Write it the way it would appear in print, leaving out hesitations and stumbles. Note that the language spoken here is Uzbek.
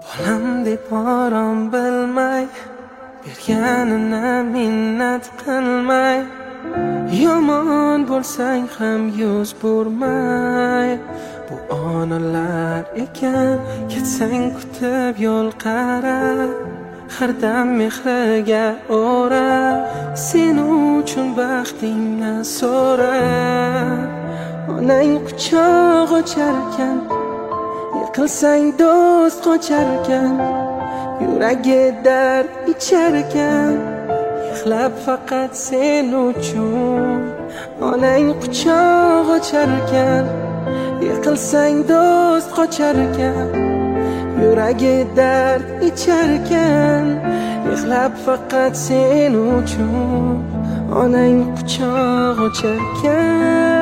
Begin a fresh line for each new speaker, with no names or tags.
bolam deb orom bilmay, berganini minnat qilmay, yomon bo'lsang ham yuz burmay. Bu onalar ekan, ketsang kutib yo'l qara, har dam mehriga o'ra, sen uchun baxtingni so'ra. Onang quchoq ocharkan, yiqilsang do'st qocharkan, yuragi dard icharkan, yig'lab faqat sen uchun. Onang quchoq ocharkan, yiqilsang do'st qocharkan, yuragi dard icharkan, yig'lab faqat sen uchun. Onang quchoq ocharkan.